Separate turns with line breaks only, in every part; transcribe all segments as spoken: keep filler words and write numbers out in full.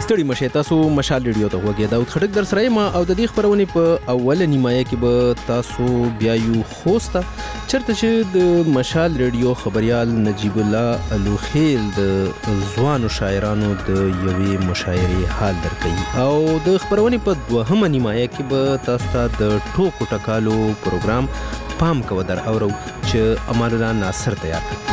ستړي مشه تاسو مشال ریډیو ته وګورئ دا خټک در سره ما او د دې خبرونه په اوله نیمایه کې به تاسو بیا یو خوسته چرته چې د مشال ریډیو خبريال نجیب الله الوخیل د ځوانو شاعرانو د یوې مشاعرې حال درکړي او د خبرونه په دوهمه نیمایه کې به تاسو ته د ټوکو ټکالو پروګرام پام کو در اورو چې امان الله ناصر تیار کړ.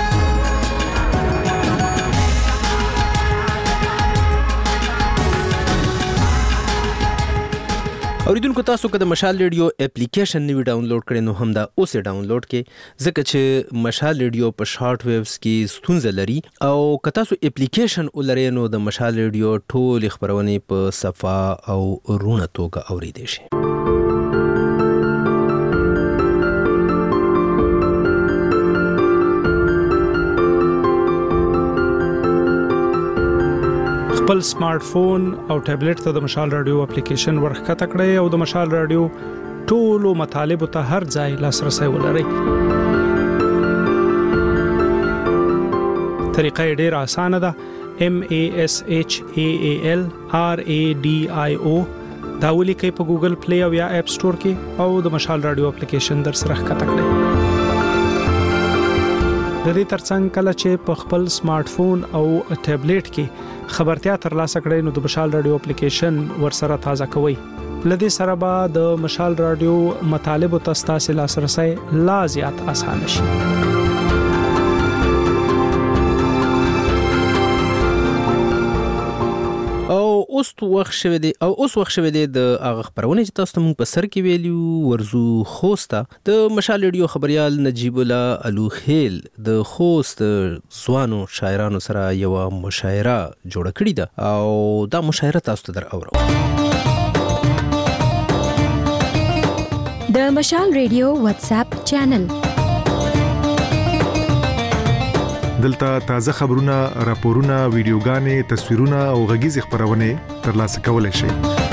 اوریدونکو تاسو که د مشال ریډیو اپلیکیشن نوی ډاونلوډ کړئ نو هم دا اوس ډاونلوډ کړئ ځکه چې مشال ریډیو په شارټ ویوز کې ستونزه لري او که تاسو اپلیکیشن ولرئ نو د مشال ریډیو ټول خبرونه په صفا او رونه توګه اوریدئ شئ.
خپل سمارټ فون او ټابلیټ ته د مشال رادیو اپلیکیشن ورخته کړئ او د مشال رادیو ټولو مطالبه ته هر ځای لاسرسي ولرئ. طریقه ډیره اسانه ده. M A S H A A L R A D I O دا ولیکئ په ګوګل پلی او یا اپ سٹور کې او د مشال رادیو اپلیکیشن در سره ښکته کړئ. د دې ترڅنګ کله چې په خپل سمارټ فون او ټابلیټ کې خبرتیا ترلاسه کړئ نو د مشال رادیو اپلیکیشن ورسره تازه کوئ. لدې سره به د مشال رادیو مطالب ته ستاسو لاسرسي لا زیات اسانه شي. او اوس وخت شوه دی او اوس وخت شوه دی د هغه خبرونه چې تاسو موږ په سر کې ویلیو ورزو خوسته د مشال ریډیو خبريال نجیب الله الوخیل د خوست ځوانو شاعرانو سره یو مشاعره جوړه کړې ده او دا مشاعره تاسو ته در اورو.
د مشال ریډیو واتس اپ چینل
دلته تازه خبرونه، راپورونه، ویډیوګانې، تصویرونه او غږیز خبرونه ترلاسه کولای شئ.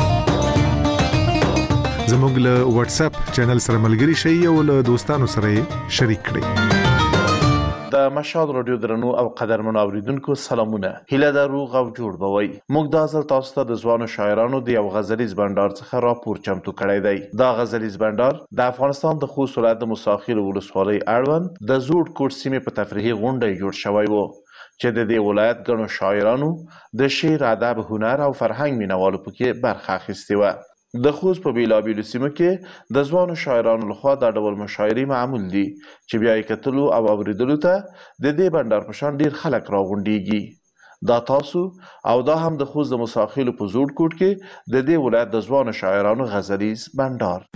زموږ له واتس اپ چینل سره ملګري شئ او له دوستانو سره شریک کړئ.
د مشال رادیو درنو او قدرمنو اوریدونکو سلامونه. هیله درو غو جوړ بوي. موږ د ازل تاسو ته د ځوانو شاعرانو د یو غزلیز بندر څخه راپور چمتو کړی دی. دا غزلیز بندر د افغانستان د خوست ولایت د موساخیل ولسوالۍ اړوند د زوړ کوټ سیمې په تفریحي غونډه جوړ شوی و چې د دې ولایت ګڼو شاعرانو د شعر، ادب، هنر او فرهنګ مینوالو پکې برخه اخیستې و. د خوست په بیلابیلو سیمو کې د ځوانو شاعرانو لخوا دا ډول مشاعرې معمول دي چې بیا یې کتلو او اوریدلو ته د دې بندر په شان ډیر خلک راغونډیږي. دا تاسو او دا هم د خوست د موساخیلو په زوړ کوټ کې د دې ولایت د ځوانو شاعرانو غزلیز بندر.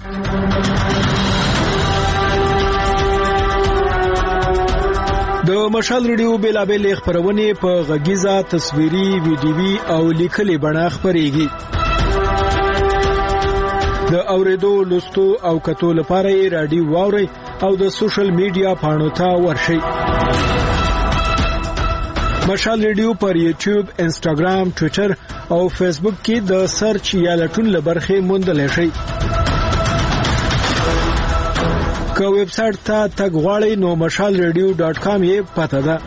د مشال ریډیو بیلابیل خبرونه په غږیزه، تصویري، ویډیوي او لیکلي بڼه خبريږي. د اوریدو، لوستو او کتو لپاره یې رادیو واورئ او د سوشل میډیا پاڼو ته ورشئ. مشال ریډیو پر یوټیوب، انسټاګرام، ټوئیټر او فیسبوک کې د سرچ یا لټون لبرخه موندلای شئ. که ویب سټ ته تګ غواړئ نو مشال ریډیو ډاټ کام یې پته ده.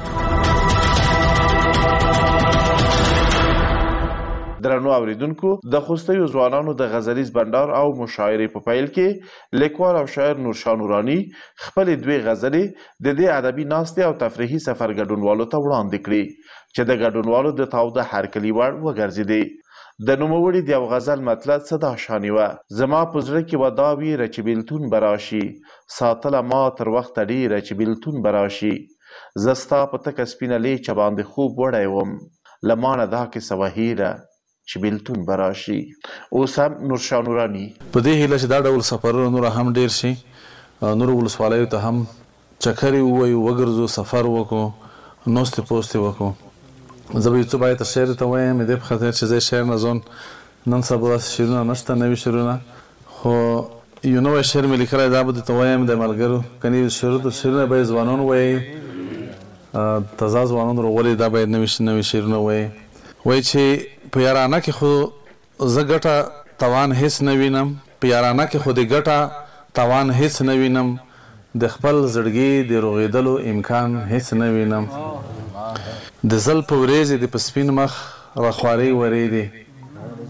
درنو اوریدونکو، د خوستیو ځوانانو د غزلیز بندر او مشاعرې په پیل کې لیکوال او شاعر نورشاه نوراني خپل دوی غزلې د دې ادبي ناستې او تفریحي سفر ګډونوالو ته وړاندې کړي چې د ګډونوالو د تاوده هرکلي وړ وګرځېدې. د نوموړي د یو غزل مطلب صدا شانې وه: زما په زړه کې ودا ویره چې بیلتون به راشي، ساتله ما تر وخته ډیره چې بیلتون به راشي، زه ستا په تکه سپینه لیچه باندې خوب وړی وم، له مانه دا کیسه وهیره چې بیلتون براشي. اوس هم نورشاه نوراني
په دې هیله چې دا ډول سفرونه نور هم ډیر شي، نور ولسوالیو ته هم چکرې ووایو، وګرځو، سفر وکړو، نوستې پوستې وکړو. زه به یو څه باید شعر ته وایم د دې په خاطر چې زه شعر نه ځون نن سبا داسې شعرونه نشته، نوي شعرونه، خو یو نوی شعر مې لیکلی دا به درته وایم د ملګرو. کنې شعرونه به یې ځوانان وایي، تازه ځوانان راغلي، دا باید نوي شعرونه وایي. وایي چې په یارانه کې خو زه ګټه توان هیڅ نه وینم، په یارانه کې خو د ګټه توان هیڅ نه وینم، د خپل زړګي د روغېدلو امکان هیڅ نه وینم، د زل په ورځې د په سپین مخ راخوارې ورېدې،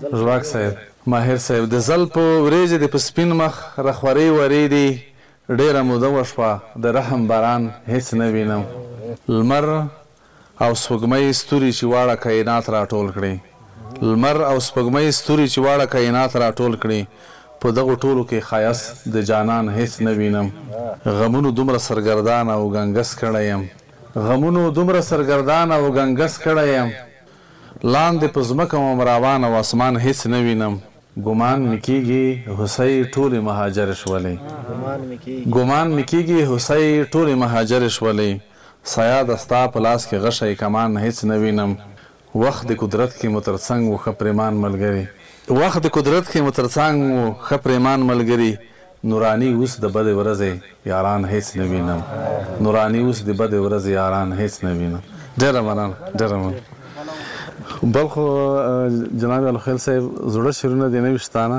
ژواک صاحب ماهر صاحب د زل په وریځې د په سپین مخ رخورې ورې دي ډېره موده وشوه د رحم باران هېڅ نه وینم لمر او سپوږمۍ ستوري چې واړه کائنات راټول کړي لمر او سپوږمۍ ستوري چې واړه کائنات راټول کړي په دغو ټولو کې ښایست د جانان هېڅ نه وینم غمونو دومره سرګردان او ګنګس کړی یم غمونو دومره سرګردان او ګنګس کړی یم لاندې په ځمکه وم روان او اسمان هېڅ نه وینم ګمان مې کېږي هوسۍ ټولې مهاجرې شولې ګمان مې کېږي هوسۍ ټولې مهاجرې شولې سیا د ستا په لاس کې غشی کمان هېڅ نه وینم وخت د قدرت کې مو تر څنګ و ښه پرېمان ملګري وخت د قدرت کې مو تر څنګ و ښه پرېمان ملګري نوراني اوس د بدې ورځې یاران هېڅ نه وینم نوراني اوس د بدې ورځې یاران هېڅ نه وینم ډېره مننه ډېره مننه بل خو جناب الخیل صاحب زړه شعرونه دې نه وي شتانه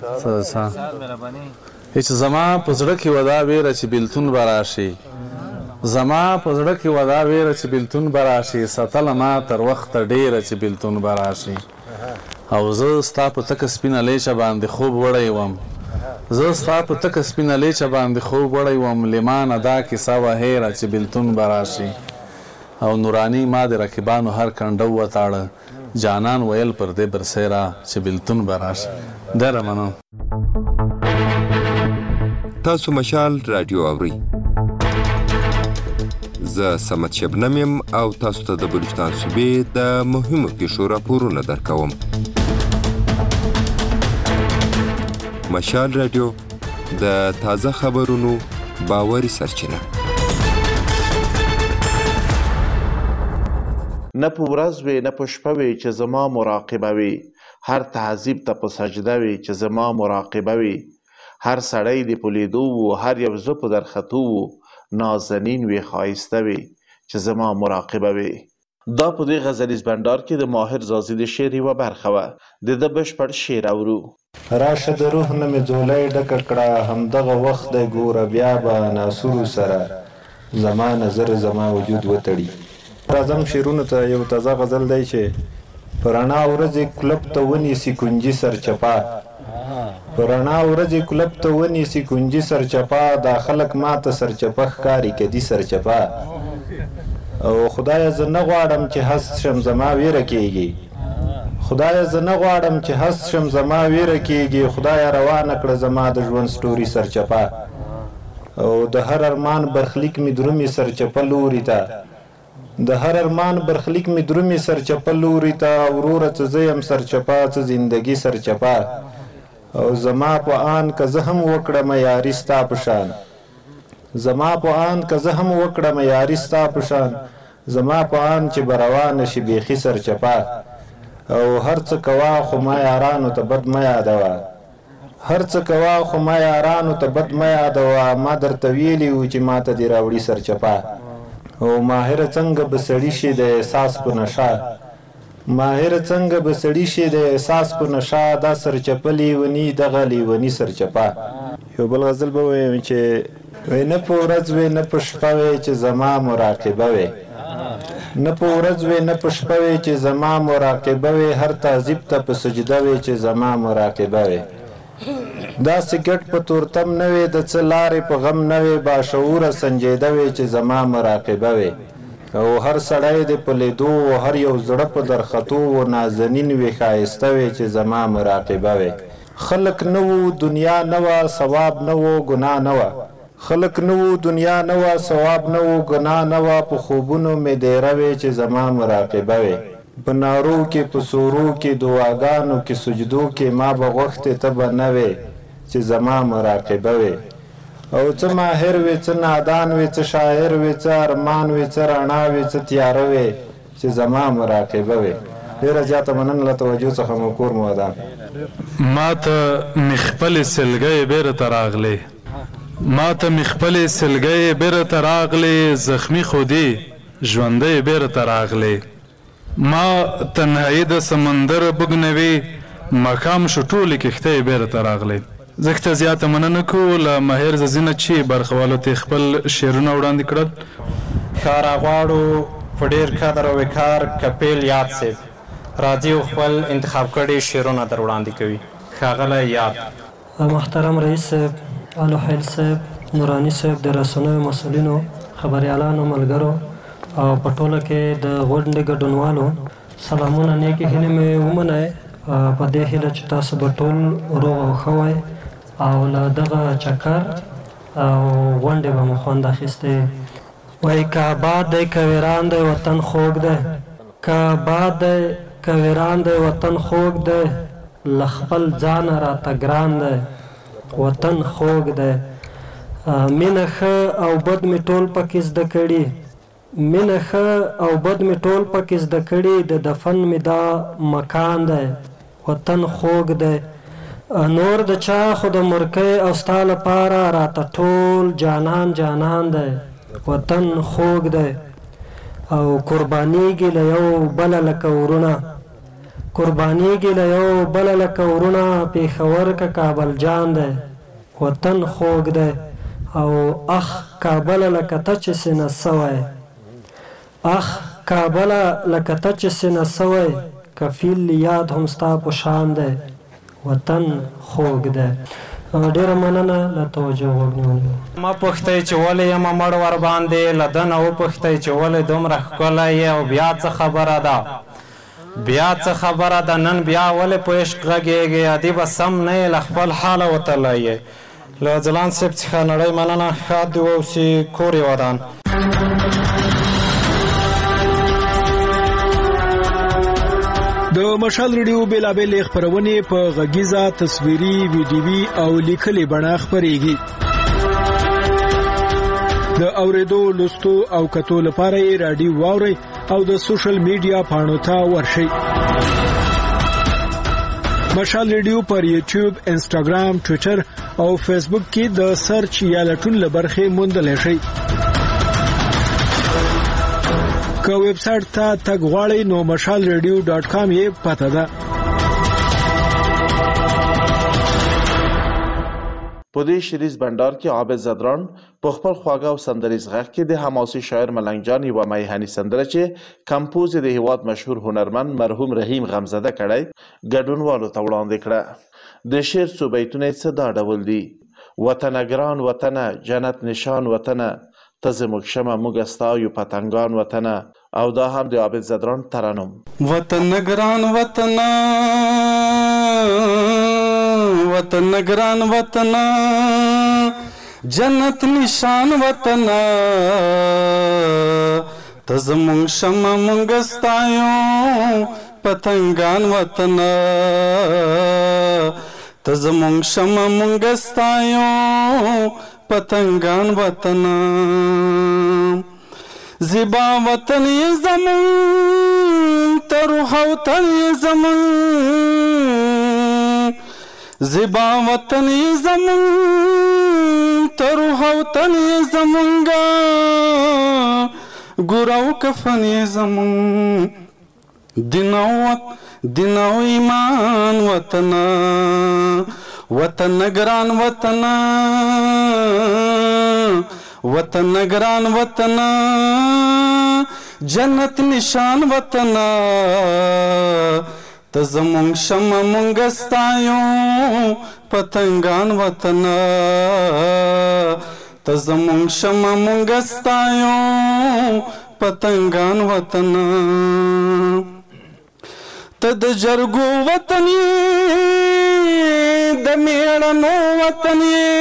هېڅ زما په زړه کې ودا ویره چې بېلتون به راشي زما په زړه کې ودا ویره چې بېلتون به راشي ساتله ما تر وخته ډېره چې بېلتون به راشي او زه ستا په تکه سپینه لیچه باندې خوب وړی وم زه ستا په تکه سپینه لیچه باندې خوب وړی وم لیمانه دا کیسه وه هېره چې بېلتون به راشي او نوراني ما د رقیبانو هر کنډو وتاړه جانان ویل پر دې برسیره چې بېلتون به راشي ډېره مننه
تاسو مشال رادیو اورئ زه سمت شبنم یم او تاسو ته د بلوچستان صوبې د مهمو پیښو راپورونه درکوم مشال رادیو د تازه خبرونو باوري سرچینه
نه په ورځ وي نه په شپه وي چې زما مراقبه وي هر تهذیب ته په سجده وي چې زما مراقبه وي هر سړی دې په لیدو و هر یو زه په درختو و نازنین وي ښایسته وي چې زما مراقبه وي دا په دې غزلیز بنډار کې د ماهر زازي د شعر یوه برخه وه د ده بشپړ شعر اورو
راشه د روح نه مې ځولۍ ډکه کړه همدغه وخت دی ګوره بیا به ناصرو سره زما نظر زما وجود وتړي راځم شعرونو ته یو تازه غزل دی چې په رڼا ورځې کلب ته ونیسي کنجي سرچپه په رڼا ورځې کلب ته ونیسي کنجي سرچپه دا خلک ماته سرچپه ښکاري که دي سرچپه او خدایه زه نه غواړم چې هست شم زما ویره کېږي خدایه زه نه غواړم چې هست شم زما ویره کېږي خدایه روانه کړه زما د ژوند ستوري سرچپه او د هر ارمان برخلیک مې درومي سرچپه لوري ته د هر ارمان برخلیک مې درومي سرچپه لوري ته وروره څه زه یم سرچپه څه زندګي سرچپه او زما په آن که زه هم وکړم یاري ستا په شان زما په آن که زه هم وکړم یاري ستا په شان زما په آن چې به روانه شي بیخي سرچپه او هر څه کوه خو ما یارانو ته بد مه یادوه هر څه کوه خو ما یارانو ته بد مه یادوه ما درته ویلي وو چې ما ته دې راوړي سرچپه او ماهره څنګه به سړي شي د احساس په نشه ماهره څنګه به سړي شي د احساس په نشه دا سرچپه لیوني دغه لیوني سرچپه یو بل غزل به ویم چې وی نه په ورځ وی نه په شپه وی چې زما مراقبه وی نه په ورځ وی نه په شپه وی چې زما مراقبه وی هر تعذیب ته په سجده وی چې زما مراقبه وی دا سګټ په تورتم نه وی د څه لارې په غم نه وی باشعوره سنجیده وی چې زما مراقبه وی او هر سړی د په لیدو او هر یو زړه په درختو و نازنین وی ښایسته وی چې زما مراقبه وی خلق نه وو دنیا نه وه ثواب نه وو ګناه نه وه خلق نه وو دنیا نه وه ثواب نه وو ګناه نه وه په خوبونو مې دیره وی چې زما مراقبه وی په نارو کې په سورو کې دعاګانو کې سجدو کې ما به غوښتې ته به نه وې چې زما مراقبه وی او څه ماهر وی څه نادان وی څه شاعر وی څه ارمان وی څه رڼا وی څه تیاره وی چې زما مراقبه وی ډېره زیاته مننه له توجه څخه مو کور مو ودان
ما ته مې خپلې سلګۍ بېرته راغلې ما ته مې خپلې سلګۍ بېرته راغلې زخمي خو دې ژوندۍ بېرته راغلې ما تنهایی د سمندر بوږنوي مقام شو ټولې کښتۍ بېرته راغلې زه ته زیاته مننه کوو له ماهر زازي نه چې برخوالو ته خپل شعرونه وړاندې کړل
ښه راغواړو په ډېر قدر او وقار کپیل یاد صاحب راځي او خپل انتخاب کړي شعرونه در وړاندې کوي. ښاغلی یاد.
محترم رئیس صاحب، الو حیل صاحب، نوراني صاحب، د رسنیو مسؤلینو، خبریالانو، ملګرو او په ټوله کې د غونډې ګډونوالو سلامونه، نیکې هیلې مې ومنئ. په دې هیله چې تاسو به ټول روغ او ښه وئ او له دغه چکر او غونډې به مو خوند اخیستی. وایي که آباد دی که ویران دی وطن خوږ دی، که آباد دی که ویران دی وطن خوږ دی، له خپل ځانه راته ګران دی وطن خوږ دی. مینه ښه او بد مې ټول پکې زده کړي، مینه ښه او بد مې ټول پکې زده کړي، د دفن مې دا مکان دی وطن خوږ دی. نور د چا خو د مرکۍ او ستا لپاره راته ټول جانان جانان دی وطن خوږ دی. او قربانیږي له یو بله لکه ورونه، قربانیږي له یو بله لکه ورونه، پېښور که کابل جان دی وطن خوږ دی. او اخ کابله لکه ته چې سینه سوی، اخ کابله لکه ته چې سینه سوی، کفیل یاد هم ستا په شان دی وطن خوږ دی. ډېره مننه له توجه وګڼئ.
ما پوښتی چې ولې یمه مړ ور باندې، له ده نه وپوښتی چې ولې دومره ښکلی یې او بیا څه خبره ده، بیا څه خبره ده، نن بیا ولې په عشق غږېږې، ادي به سم نه یې له خپل حاله وتلی یې. له ځلان صاحب څخه نړۍ مننه، ښاد دې واوسي، کور یې ودان.
د مشال ریډیو بیلابیل خپرونې په غږیزه، تصویري، ویډیوي او لیکلي بڼه خپرېږي. د اورېدو، لوستو او کتو لپاره یې راډیو واورئ او د سوشل میډیا پاڼو ته ورشئ. مشال ریډیو پر یوټیوب، انسټاګرام، ټویټر او فیسبوک کې د سرچ یا لټون له برخې موندلی شئ. که ویب سایټ ته تګ غواړئ نو مشال ریډیو ډاټ کام یې پته ده.
په دې شریز بندر کې عابد زدران په خپل خواږه او سندریز غږ کې د حماسي شاعر ملنګ جان یوه میهني سندره چې کمپوز د هیواد مشهور هنرمند مرحوم رحیم غمزده کړی ګډونوالو ته وړاندې کړه. د شعر څو بیتونه یې څه دا ډول دي: وطنه ګران وطنه، جنت نشان وطنه، ته زموږ شمه موږ ستا یو پتنګان وطنه. او دا هم د عابد زدران ترنم.
وطن ګران وطنه، وطن ګران وطنه، جنت نشان وطنه، ته زموږ شمه موږ ستا یو پتنګان وطنه، ته زموږ شمه موږ ستا یو پتنګان وطنه. زیبا وطن یې زمون، ته روح او تن یې زمون، زیبا وطن یې زمون، ته روح او تن یې زمونږه، ګور او کفن یې زمون. دین او دین او ایمان وطنه، وطن ګران وطنه، وطن ګران وطنه، جنت نشان وطنه، ته زموږ شمه موږ ستا یو پتنګان وطنه، ته زموږ شمه موږ ستا یو پتنګان وطنه. ته د جرګو وطن یې، د میړنو وطن یې،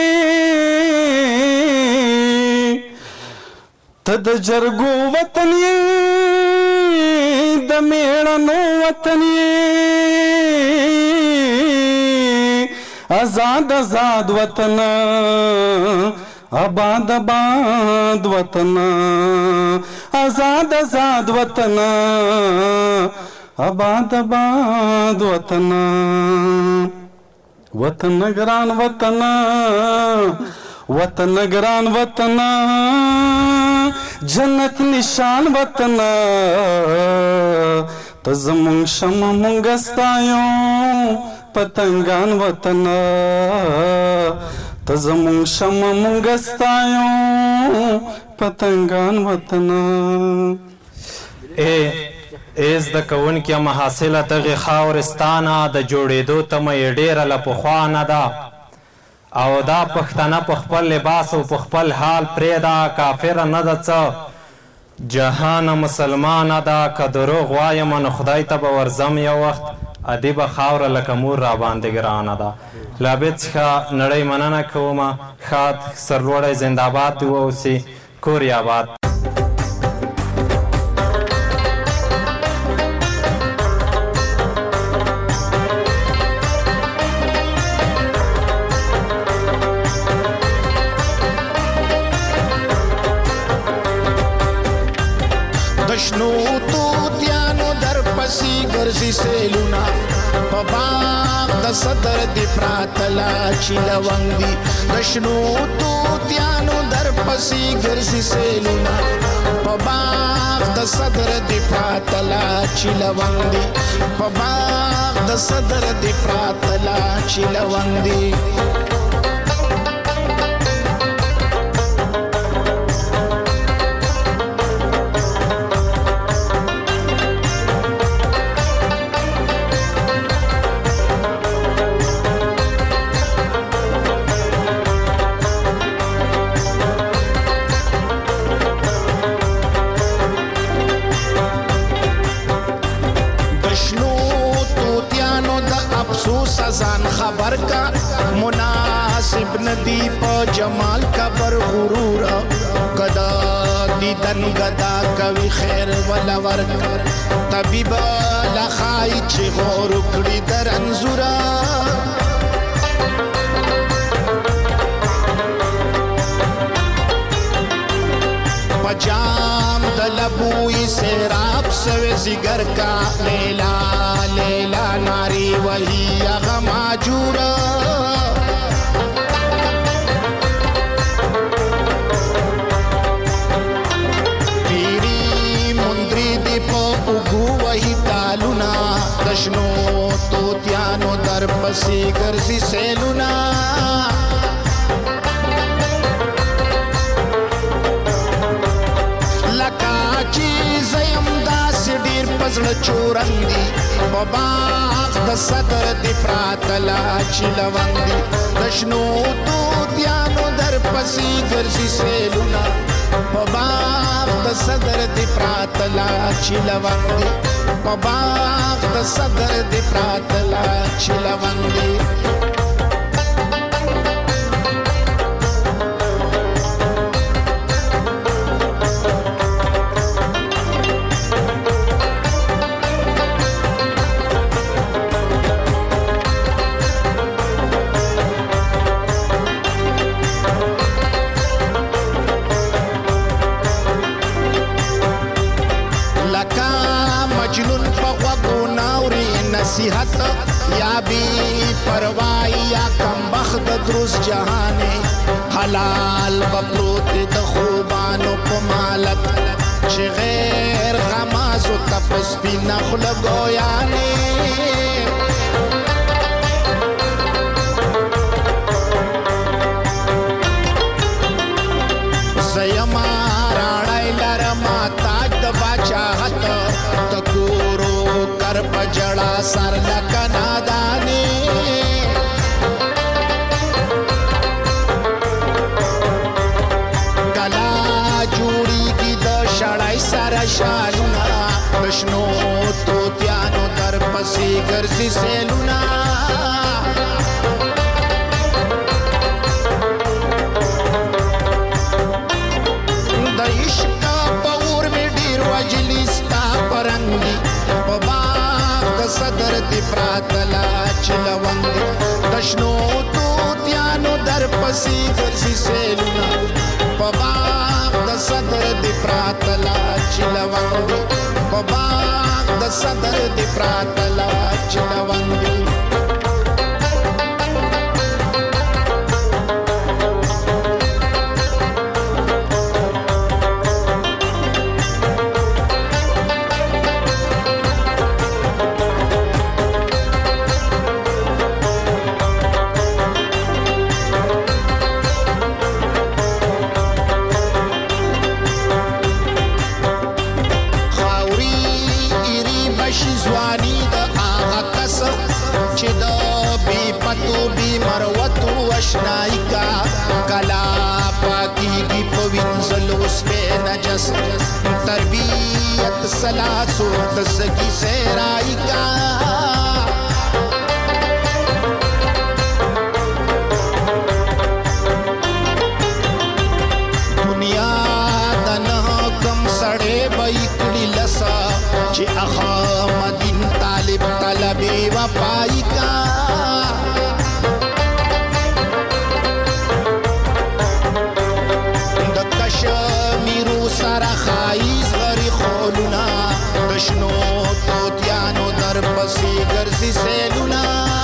ته د جرګو وطن یې، د میړنو وطن یې، آزاد آزاد وطن، آباد آباد وطن، آزاد آزاد وطن، آباد آباد وطن. وطن ګران وطن، وطن ګران وطن، جنت نشان وطن، ته زموږ شمه موږ ستا یو پتنګان وطن، ته زموږ شمه موږ ستا یو پتنګان وطن.
اے ای زده کوونکي محاصله دغې خاورستانه د جوړېدو تمه یې ډېره له پخوا نه ده او دا پښتنه په خپل لباس او په خپل حال پرېږده کافره نه ده څه جهانه مسلمانه ده که دروغ وایم نو خدای ته به ورځم یو وخت ادیبه خاوره لکه مور راباندې ګرانه ده له عبید څخه نړۍ مننه کومه ښاد سرلوړی زنده‌باد دې واوسي کور یې آباد
شنو توتیانو در پسی ګرځي سیلونه په باغ د صدر دی پراتلا چې لونګ دي د شنو توتیانو در پسی ګرځي سیلونه په باغ د صدر دی پراتلا چې لونګ دي په باغ د صدر دی پراتلا چې لونګ دي ځان خبر کا مناسب ندی په جمال کا بر غرور گدا دیدن گدا کوي خیر ولا ورک طبيب لخای چې غور کړي در انزورا پجام دلبوی سیراب سوی زگر کا لیلا لیلا ناری وہی اغما جورا تیری مندری دی پا اگو وہی تالونا دشنو توتیانو در پسی گرزی سیلونا پزړه چورنګ دي په باغ د صدر دی پراتلا چې لونګ دي د شنو توتیانو در پسې ګرځي سیلونه په باغ د صدر دی پراتلا چې لونګ دي په باغ د صدر دی پراتلا چې لونګ دي نصیحت یا بی پروائی یا کم بخت دروس جہانے حلال بپروت د خوبانو پمالت چه غیر غمازو تپس بی نخل گویانے زیما راڑای لرما تاج د باچاہت تکورو کر پجڑا سر لکنا دانے کلا جوڑی کی د شڑائی سر شالونا بشنو توتیانو در پسی گرزی سیلونا د عشق پور میں ډیر وجلیستا پرنگی صدر دی پراتلا چلوند دشنو توتیانو در پسی گرزی سیلونا پباغ د صدر دی پراتلا چلوند پباغ د صدر دی پراتلا چلوند تربیت سلاسو دسکی سیرائی کا دنیا دنہ کم سڑے بیکڑی لسا چی احمدین طالب طلبی وپائی کا سارا خایز غری خولونا دشنو توتیانو در پسی گرزی سیلونا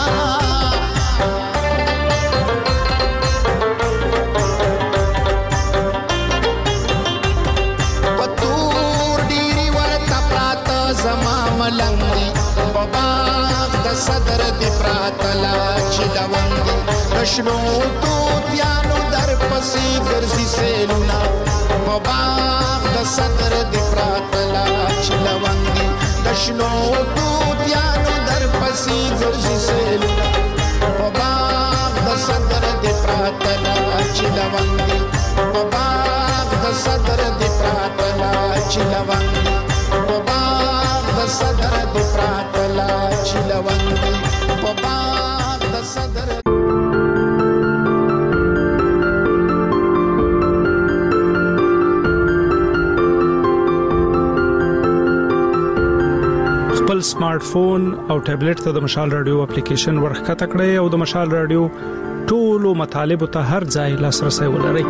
پتور دیری ورطا پراتا زما ملنگی بباغ دا صدر دی پراتا لاچی لونگی دشنو توتیانو در پسی گرزی سیلونا باغ د صدر دی پراتلا چلوانگی دشنو دودیانو در پسی گرزی سیلونا باغ د صدر دی پراتلا چلوانگی باغ د صدر دی پراتلا چلوانگی باغ د صدر دی پراتلا چلوانگی باغ د صدر
خپل سمارټ فون او ټابلیټ ته د مشال رادیو اپلیکیشن ورخکته کړئ او د مشال رادیو ټولو مطالبه ته هر ځای لاسرسي ولرئ.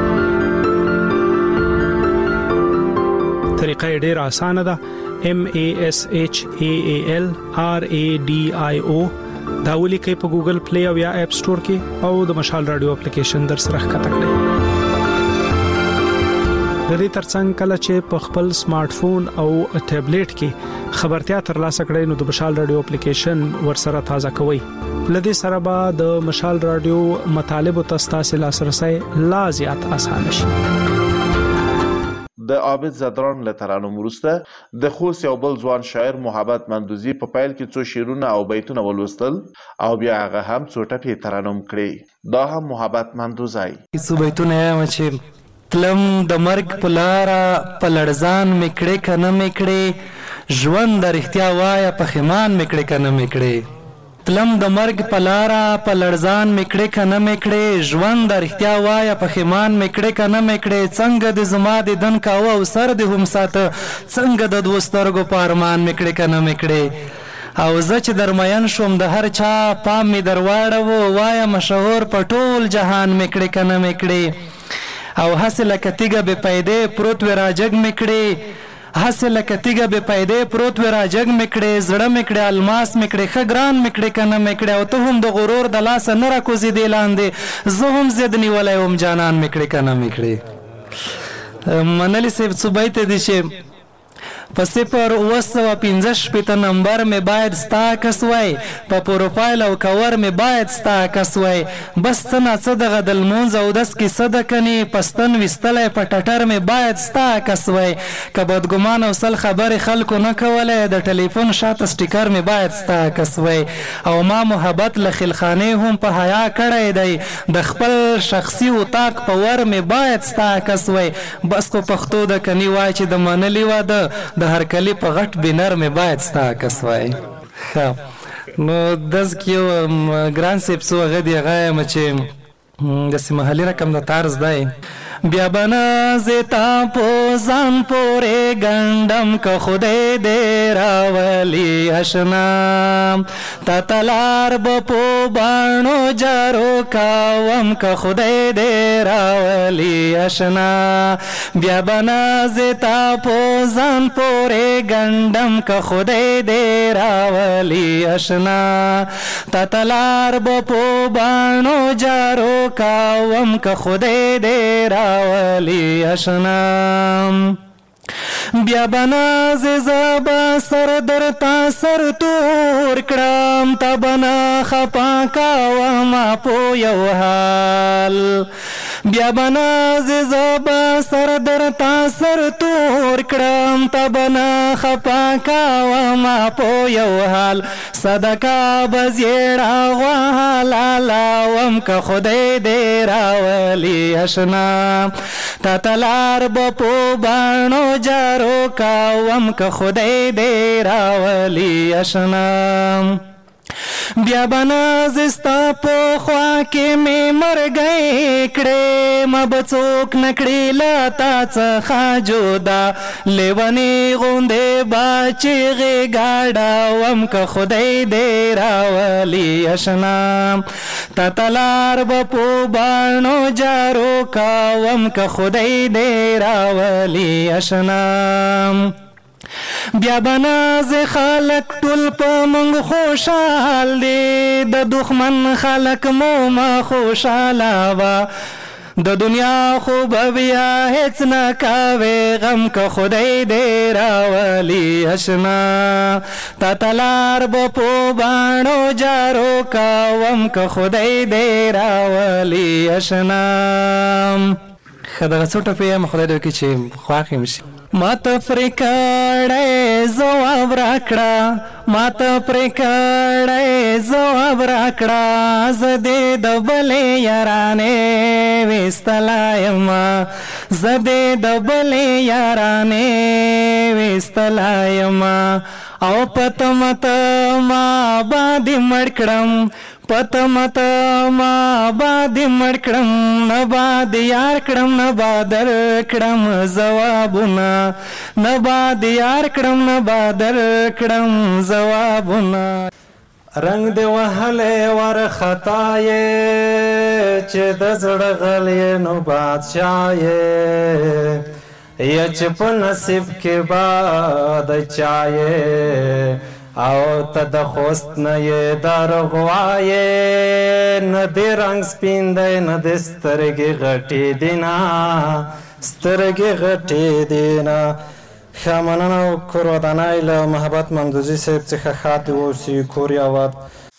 طریقه ډیره اسانه ده. M A S H A A L R A D I O دا ولیکئ په ګوګل پلی او یا اپ سٹور کې او د مشال رادیو اپلیکیشن در سره ښکته کړئ. د دې ترڅنګ کله چې په خپل سمارټ فون او ټابلیټ کې خبرتیا ترلاسه کړئ نو د مشال رادیو اپلیکیشن ورسره تازه کوئ. لدې سره به د مشال رادیو مطالب او تاسو لاسرسي لا زیات اسانه شي.
د عابد زدران له ترانو وروسته د خوست یو بل ځوان شاعر محبت مندوزي په پیل کې څو شعرونه او بیتونه ولوستل او بیا هغه هم څو ټپې ترانوم کړې. دا هم محبت مندوزای
څو بیتونه یې چې تلم د مرګ په لاره په لړزان میکړې کنه میکړې ژوند د رښتیا وایا په خمان میکړې کنه میکړې تلم د مرګ په لاره په لړزان میکړې کنه میکړې ژوند د رښتیا وایا په خمان میکړې کنه میکړې څنګه د زما د دن کاوه او سر د هم ساته څنګه د دوه سترګو په ارمان میکړې کنه میکړې او زه چې درمیان شوم د هر چا پام می درواړه وو وایا مشهور په ټول جهان میکړې کنه میکړې او هسه لکه تیګه به پیدې پروت و راجګ میکړې هسه لکه تیګه به پیدې پروت و راجګ میکړې زړه میکړې الماس میکړې خګران میکړې کنه میکړې او ته هم د غرور د لاس نه را کوزي دی لاندې زه هم زید نیولای هم جانان میکړې کنه میکړې منلی سیب صبحیت دی چې په صفر اوه سوه پنځه شپېته نمبر مې باید ستا کس وای په پروفایل او کور مې باید ستا کس وای بس څه ناڅه دغه د لمونځ اودس کیسه ده کنې پستن ویستلی په ټټر مې باید ستا کس وای که بدګمان او سل خبرې خلکو نه کولی د ټلیفون شاته سټیکر مې باید ستا کس وای او ما محبت له خلخانې هم په حیا کړی دی د خپل شخصي اتاق په ور مې باید ستا کس وای بس خو پښتو د کني وای چې د منلي واده د هر کلی په غټ بینر مې باید ستا کس وای. نو دز کیو ګران سیب سو هغه دی هغه یم چې داسې محلي رقم د طرز دی بیا بنازې تا په ځان پورې ګنډم که خدای دې راولي اشنا تا تلار به په باڼو جارو کاوم که خدای دې راولي اشنا بیا بنازې تا په ځان پورې ګنډم که خدای دې راولي اشنا تا تلار به په باڼو جارو کاوم که خدای دې راولي اشنا بیا بناز زبا سر در تا سر تور کړم تا بنا خپا کاوه ما په یو حال بیا بناز زبا سر در تا سر تور کړم تا بنا خپا کاوه ما په یو حال صدقه بزیړه غوا لالاوم که خدای دې راولي راولي اشنا تا تلار بپو بانو جارو کاوم که خدای دې راولي اشنا بیا بنازستا په خوا کې مې مرګی کړې ما بڅوک نکړې لا تا څخه جدا لیونی غوندې با چیغې ګاډوم که خدای دې راولي اشنا تا تلار به په باڼو جارو کوم که خدای دې راولي اشنا بیا بناز خلق ټول په مونږ خوشحال دی د دښمن خلق مو ما خوشحاله وه د دنیا خو به بیا هېڅ نه کوې غم که خدای دې راولي اشنا تا تلار به په باڼو جارو کوم که خدای دې راولي اشنا
ښه دغه څو ټپې یم خدای دې وکړي چې خوښ یم شي
ما ته پرې کړی ځواب راکړه ما ته پرې کړی ځواب راکړه زه دې د بلې یارانې ویستلی یمه زه دې د بلې یارانې ویستلی یمه او پته مته ما باندې مړ کړم پته مته ما باندې مړ کړم نه باندې یار کړم نه بادر کړم ځوابونه نه باندې یار کړم نه بادر کړم ځوابونه رنگ دې وهلی ورخطا یې چې د زړه غل یې نو بادشاه یې یا چې په نصیب کې باد چا یې او ته د خوست نه یې درغوا یې نه دې رنګ سپین دی نه دې سترګې غټې دي نه سترګې غټې دي نه ښه مننه کور ودانۍ له محبت ممدوزي صاحب څخه ښاد دې واوسي کور یې آباد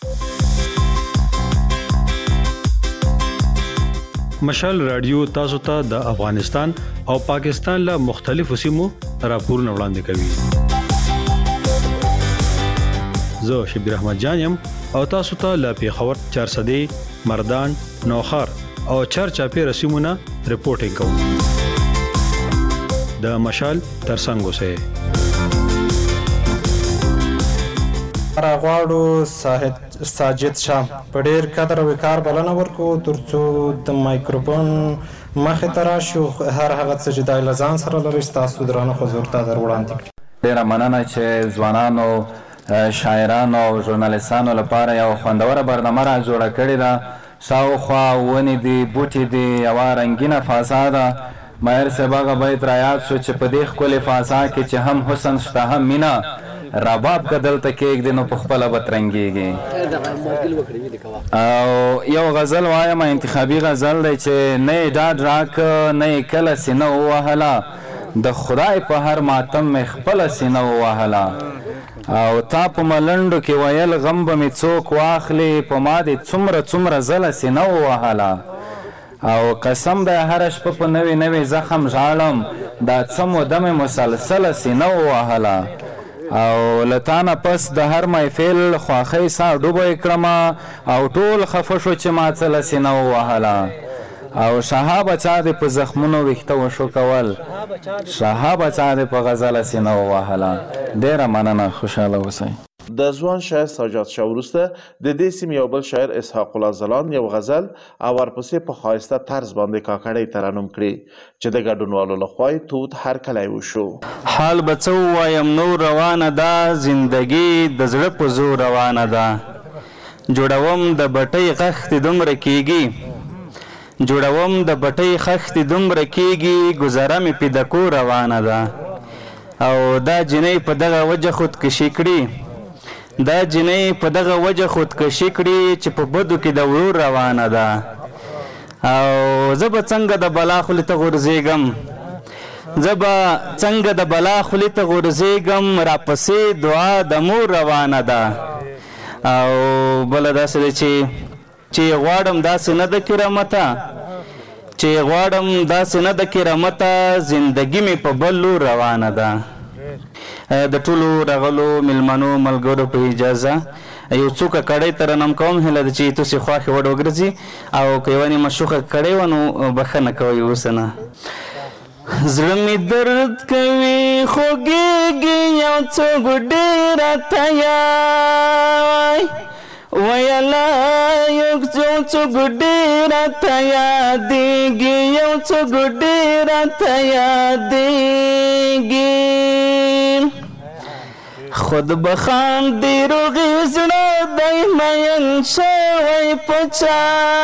مشال رادیو تاسو ته د افغانستان او پاکستان له مختلفو سیمو راپورونه وړاندې کوي زه شبیر احمد جان یم او تاسو ته له پیښور چارسدې مردان نوخار او چارچاپیر سیمونه رپورټینګ کوم د مشال ترڅنګ اوسئ
راغواړو ساجد شاه په ډېر قدر او وقار بلنه ورکړو تر څو د مایکروفون مخې ته راشي هر هغه څه چې دی له ځان سره لري ستاسو درانه حضور ته در وړاندې کړي
ډېره مننه چې ځوانانو شاعرانو او ژورنالیستانو لپاره یو خوندوره برنامه را جوړه کړې ده شاوخوا ونې دي بوټي دي یوه رنګینه فضا ده ماهر صاحب هغه بیت رایاد شو چې په دې ښکلې فضا کې چې هم حسن شته هم مینه رباب که دلته کېږدي نو په خپله به ترنګېږي او یو غزل وایم انتخابي غزل دی چې نه یې ډاډ راکه نه یې کله سینه ووهله د خدای په هر ماتم مې خپله سینه ووهله او تا په ملنډو کې ویل غم به مې څوک واخلي په ما دې څومره څومره ځله سینه ووهله او قسم دی هره شپه په نوې نوې زخم ژاړم دا څه موده مې مسلسله سینه ووهله او له تا نه پس د هر محفل خواښۍ ساه ډوبه یې کړمه او ټول خفه شو چې ما څه له سینه ووهله او شهابه چا دې په زخمونو ویښته وشو کول شهابه چا دې په غزله سینه ووهله ډېره مننه خوشحاله اوسئ
د ځوان شاعر ساجد شاه وروسته د دې سیمې یو بل شاعر اسحاق الله ځلان یو غزل او ورپسې په ښایسته طرز باندې کاکړۍ ترنم کړي چې د ګډونوالو لخوا یې تود هرکلی وشو
حال به څه ووایم نور روانه ده زندګي د زړه په زور روانه ده جوړوم د بټۍ غښتې دومره کیږي جوړوم د بټۍ خښتې دومره کیږي ګذره مې پې د کور روانه ده او دا جنۍ په دغه وجه خودکشي کړي دا جنۍ په دغه وجه خودکشي کړي چې په بدو کې د ورور روانه ده او زه به څنګه د بلا خولې ته غورځېږم زه به څنګه د بلا خولې ته غورځېږم راپسې دعا د مور روانه ده او بله داسې ده چې چې غواړم داسې نه ده کرامته چې غواړم داسې نه ده کرامته زندګي مې په بل لور روانه ده د ټولو راغلو مېلمنو ملګرو په اجازه
یو څوکه کړۍ ته رانم کوم هیله ده چې تاسې خواښې وډ وګرځي او که یوه نیمه شوخه کړۍ وه نو بښنه کوئ اوس نه. زړه مې درد کوي خوږېږي یو څوک ډېره تیای ویلا یو څوک ډېره ته یادېږي یو څوک ډېره ته یادېږي خود بخاندي روغې زړه دی مین شوی په چا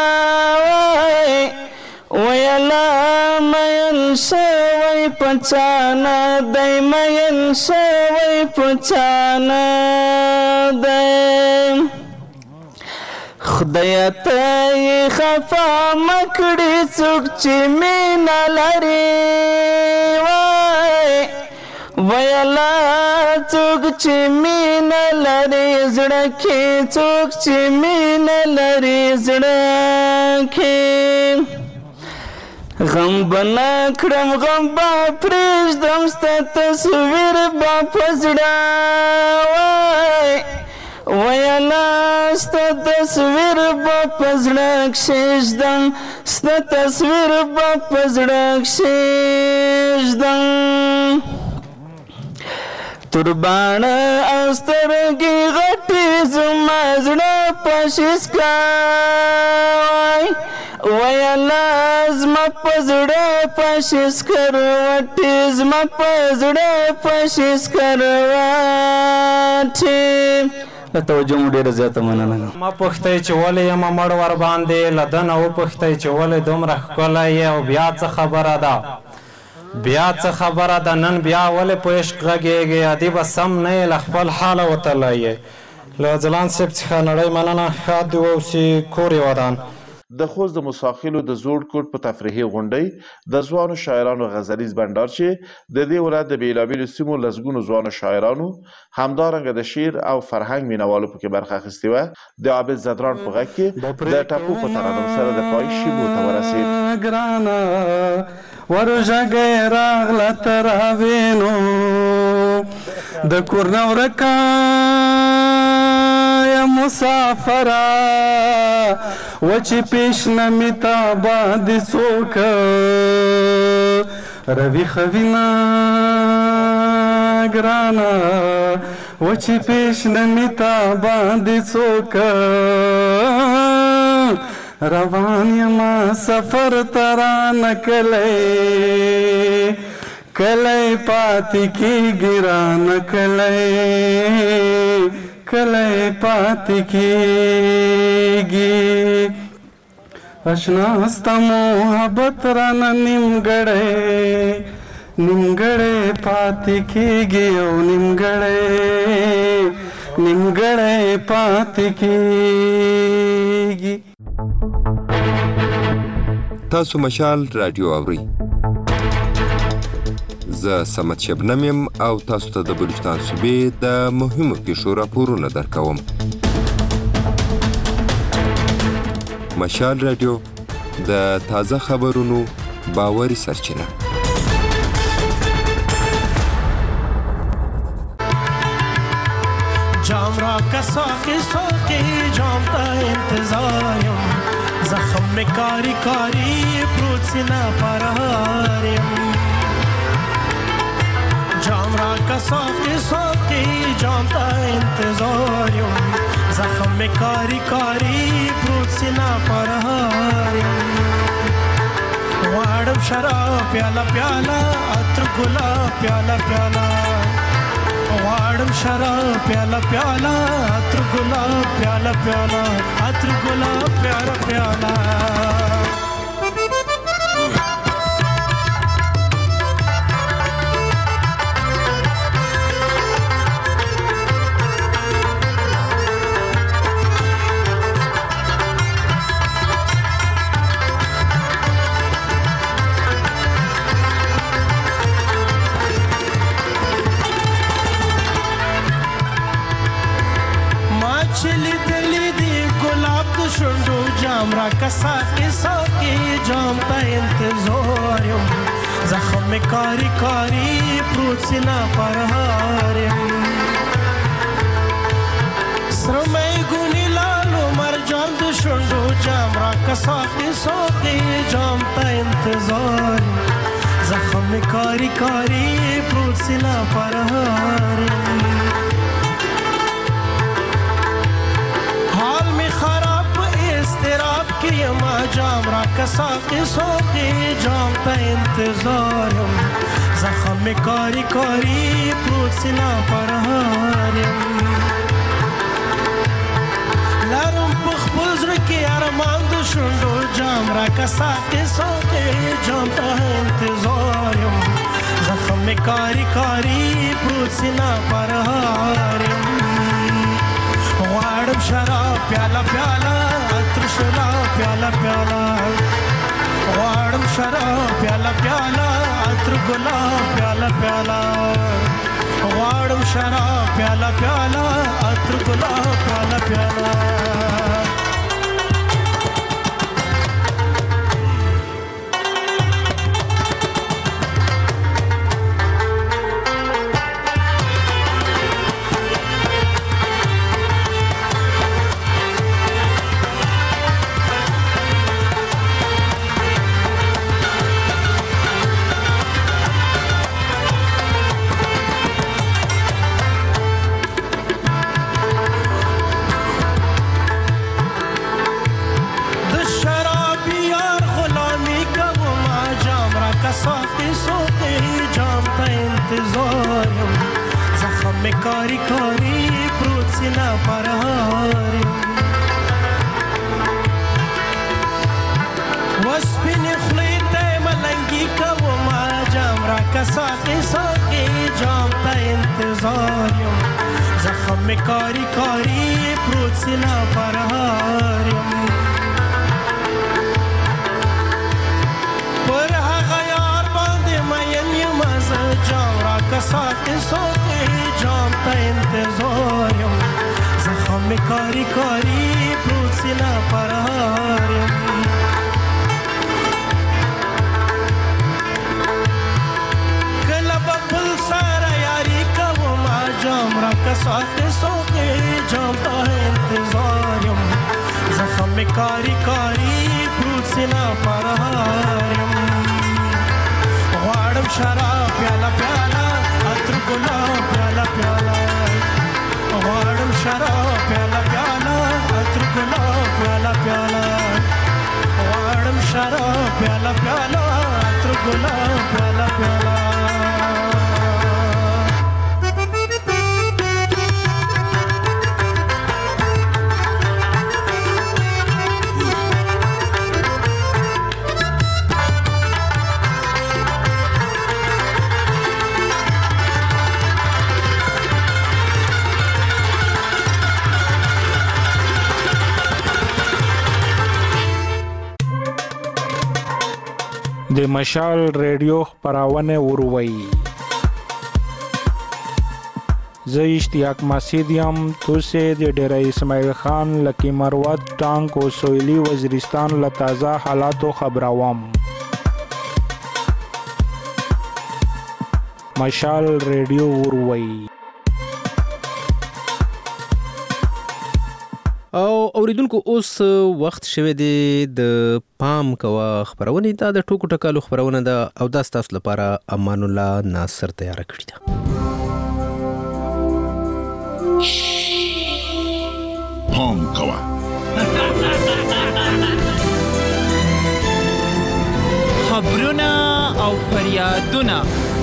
ویلا مین شوی په چا نه دی مین شوی په چا نه دی خدایه ته یې خفه مه کړې څوک چې مینه لري وای ویلا څوک چې مینه لري زړه کې څوک چې مینه لري زړه کې غم به نه کړم غم به پرېږدم ستا تصویر به په زړه وای ویلا ستا تصویر به په زړه کښېږدم ستا تصویر به په زړه کښېږدم تور باڼه او سترګې غټې زما زړه په شیسکا ویلا زما په زړه په شیسکر وټې زما په زړه په شیسکر وټې توجه مو ډېره زیاته مننه.
ما پوښتی چې ولې یمه مړ ورباندې له ده نه وپوښتی چې ولې دومره ښکلی یې او بیا څه خبره ده بیا څه خبره ده نن بیا ولې په عشق غږېږې ادي به سم نه یې له خپل حاله وتلی یې. له ځلان صاحب څخه نړۍ مننه. ښاد دې واوسي کور یې ودان.
د خوست د موساخیلو د زوړ کوټ په تفریحي غونډۍ د ځوانو شاعرانو غزلیز بنډار چې د دې ولایت د بېلابېلو سیمو لسګونو ځوانو شاعرانو همدارنګه د شعر او فرهنګ مینوالو پکې برخه اخیستې وه. د عابد زدران په غږ کې د ټپو په ترنم سره د پای شیبو ته ورسېد.
ورژګی راغله تراوینو د کور نه ورکه مسافره وچې پیشنه مې تا باندې څوک رویښه وینه ګرانه وچې پیشنه مې تا باندې څوک روان یما سفر ته رانه کلی کلی پاتې کېږي رانه کلی کلی پاتې کېږي اشنا ستا محبت رانه نیمګړی نیمګړی پاتې کېږي او نیمګړی نیمګړی پاتې کېږي.
تاسو مشال رادیو اورئ. زه سمت شبنم یم او تاسو ته د بلوچستان صوبې د مهمو پیښو راپورونه درکوم. مشال رادیو د تازه خبرونو باوري سرچینه.
جام را کا ساقی ساقی جام تا انتظار یم زخم میں کاری کاری پروت سینه پرهار یم جام را کا ساقی ساقی جام تا انتظار یم زخم میں کاری کاری پروت سینه پرهار یم واړم شراب پیاله پیاله عطر ګلاب پیاله پیاله واړم شراب پیاله پیاله عطر ګلاب پیاله پیاله عطر ګلاب پیاله پیاله جام را کا ساقی ساقی جام تا انتظار یم زخم میں کاری کاری پروت سینه پرهار یم سرمای ګونی لالو مرجان د شونډو جام را کساقي سوقي جام ته انتظار زخم کاری کاری پروت سینا پر هار حال می خراب استراب کی ما جام را کساقي سوقي جام ته انتظار زخم کاری کاری پروت سینا پر هار لارم پخپل زړه کې ارمان د شونډو جام را کساقي سوقي جام ته انتظار یم زخم می کاری کاری پروت سینا پر هار یم غواړم شراب پیاله پیاله عطر شراب پیاله پیاله غواړم شراب پیاله پیاله عطر ګلاب پیاله پیاله غواړم شراب پیاله پیاله عطر ګلاب پیاله پیاله کاری کاری پروت سینا پر هار وسپینې خولې ته ملنګي کومه جام را کساقي ساقي جام ته انتظار یم زخم مې کاری کاری پروت سینا پر هار یم پر هغه یار باندې مین یم زه جام را کساقي ساقي جام ته انتظار یم زخم می کاری کاری پروت سینا پر هار یم کله به بل سره یاري کوم جام را کساقي سوقي جام ته انتظار یم زخم می کاری کاری پروت سینا پر هار یم غواړم شراب پیاله پیاله عطر ګلاب پیاله پیاله غواړم شراب پیاله پیاله عطر ګلاب پیاله پیاله غواړم شراب پیاله پیاله عطر ګلاب پیاله پیاله
د مشال ریډیو خپرونه وروي زه اشتیاق مسعود یم توسه د ډیره اسماعیل خان لکی مروت ټانک او سویلی وزیرستان له تازه حالاتو خبروم مشال ریډیو وروي
او اوریدونکو اوس وخت شوه دی د پام کوا خبرونه دا د ټوکو ټکالو خبرونه ده او دا تاسو لپاره امان الله ناصر تیار کړی ده
پام کوا
خبرونه او فریادونه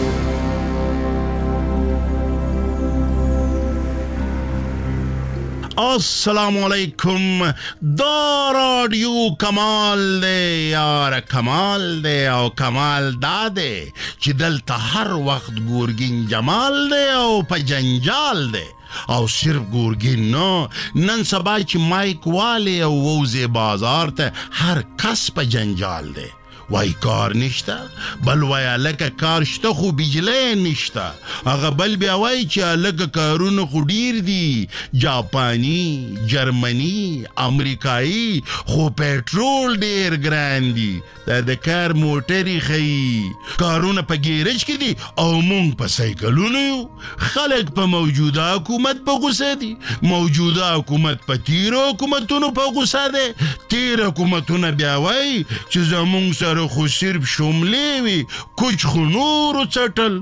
السلام علیکم دا رادیو کمال دی یار کمال دی او کمال دا دی چې دلته هر وخت ګورګین جمال دی او په جنجال دی او صرف ګورګین نو نن سبا چې مایک والی او ووزي بازار ته هر کس په جنجال دی وای کار نشته، بل وای هلکه کار شته خو بجلی نشته، هغه بل بیا وای چې هلکه کارونه خو ډیر دي، جاپاني، جرمني، امریکایي، خو پیټرول ډیر ګران دي. دا د کار موټرې ښیي، کارونه په ګیرج کې دي او مونږ په سایکلونو یو. خلک په موجوده حکومت په غوسه دي، موجوده حکومت په تیرو حکومتونو په غوسه دی. تیر حکومتونه بیا وای چې زمونږ سره خو صرف شملې وي، کوچ خو نورو څټل.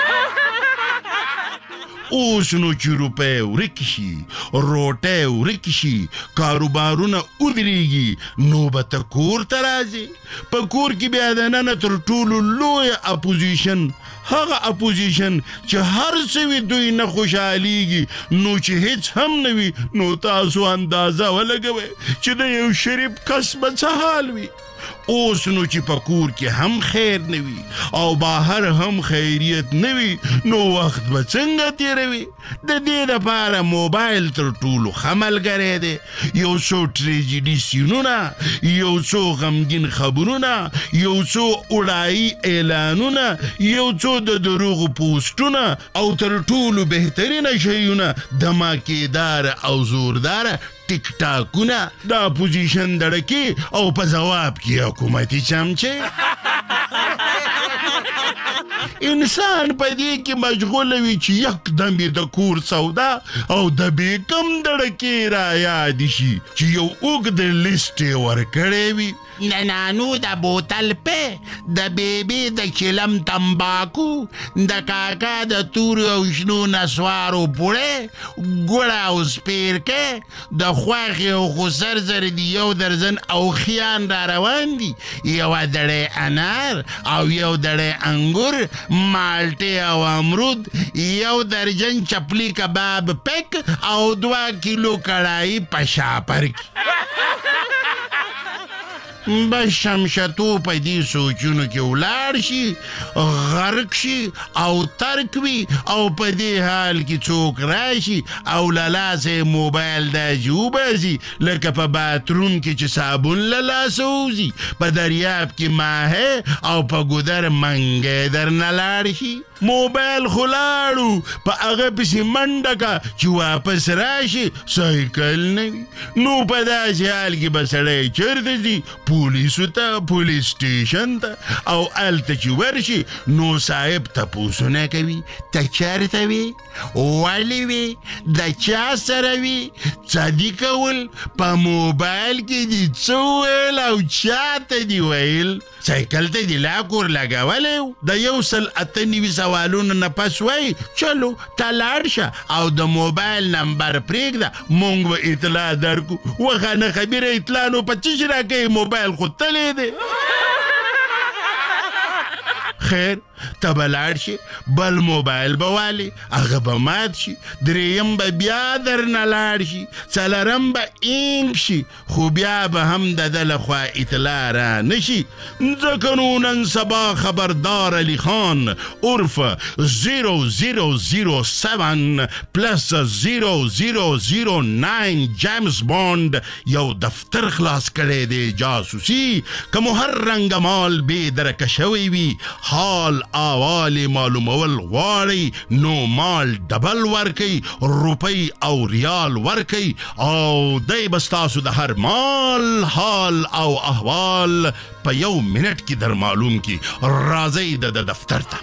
اوس نو چې روپۍ ورک شي، روټۍ ورک شي، کاروبارونه ودرېږي، نو به ته کور ته راځې. په کور کې بیا دننه تر ټولو لویه اپوزیشن، هغه اپوزیشن چې هر څه وي دوی نه خوشحالیږي، نو چې هیڅ هم نه وي نو تاسو اندازه ولګوئ چې د یو شریف کس به څه حال وي. اوس نو چې په کور کې هم خیر نه وي او بهر هم خیریت نه وي، نو وخت به څنګه تیروي؟ د دې دپاره موبایل تر ټولو ښه ملګری دی. یو څو ټریجډي سینونه، یو څو غمګین خبرونه، یو څو اړایي اعلانونه، یو څو د دروغو پوسټونه او تر ټولو بهترینه شیونه دماکېداره او زورداره ټیک ټاکونه، د اپوزیشن دړکې او په ځواب کې حکومتي چمچې. انسان په دې کې مشغوله وي چې یک دم یې د کور سودا او د بیکم دړکې را یاد شي چې یو اوږد لیست یې ورکړی وي. د نانو د بوتل پې، د بیبي د چلم تمباکو، د کاکا د تورو او شنو نسوارو پوړې، ګوړه او سپیرکې، د خواښې او خسر زر دي یو درزن او خیان را روان دي، یوه دړۍ انار او یو دړۍ انګور، مالټې او امرود، یو درجن چپلی کباب پیک او دوه کیلو کړایي په شاپر کې. بس شمشتو په دې سوچونو کې ولاړ شي، غرق شي او ترک وي، او په دې حال کې څوک راشي او له لاسه موبایل داسې وباسي لکه په باتروم کې چې صابون له لاسه وځي، په دریاب کې ماهی او په ګودر منګی درنه لاړ شي. موبایل خو لاړو، په هغه پسې منډه که چې واپس راشي، سایکل نه وي. نو په داسې حال کې به سړی چېرته ځي؟ پولیسو ته، پولیس سټیشن ته. او هلته چې ورشي نو صاحب تپوسونه کوي، ته چېرته وې، ولې وې، د چا سره وې، څه دي کول، په موبایل کې دي څه وویل او چاته دي ویل. سایکل ته دي لاکور لګولی و، د یو سل اته نوي سوالونو نه پس وایي چلو ته لاړ شه او د موبایل نمبر پرېږده، موږ به اطلاع درکو. وخانه خبیره اطلاع نو په څه شي راکوي، موبایل خو تلی دی. خیر ته به لاړ شي، بل موبایل به والي، هغه به مات شي، درېیم به بیا درنه لاړ شي، څلرم به اینګ شي، خو بیا به هم د ده لخوا اطلاع را نه شي. ځکه نو نن سبا خبردار علي خان عرف زیرو زیرو زیرو سیون پلس زیرو زیرو زیرو ناین جیمز بانډ یو دفتر خلاص کړی دی جاسوسي، که مو هر رنګه مال بې درکه شوی وي، حال اوالی معلومول غواړئ نو مال ډبل ورکئ، روپۍ او ریال ورکئ او دی به ستاسو د هر مال حال او احوال په یو منټ کې در معلوم کی. راځئ د دفتر ته.